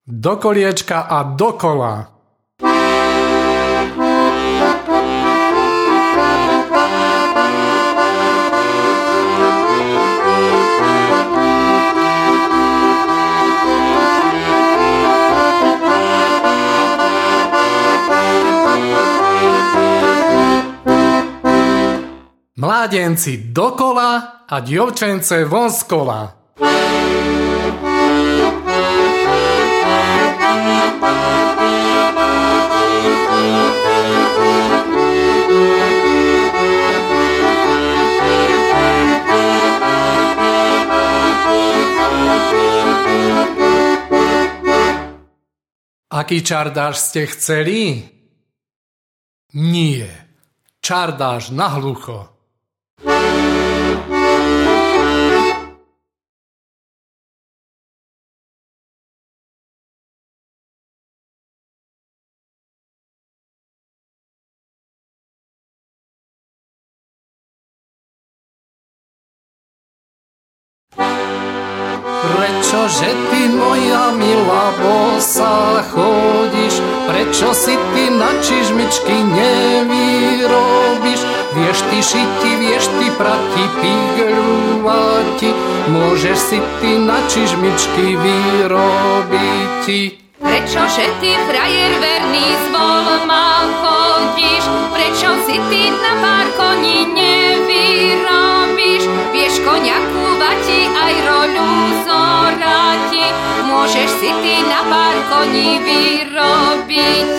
Do koliečka a dokola. Mládenci dokola a dievčence von z kola. Aký čardáš ste chceli? Nie, čardáš nahlucho. Prečože ty, moja milá, bosa chodíš? Prečo si ty na čižmičky nevyrobíš? Vieš ty šiti, vieš ty prati, pigľúvati, môžeš si ty na čižmičky vyrobiť. Prečože ty, frajer verný, z volma chodíš? Prečo si ty na pár koní nevyrobíš? Vieš koňa kúvati, aj roľu zorati, môžeš si ty na pár koní vyrobiť.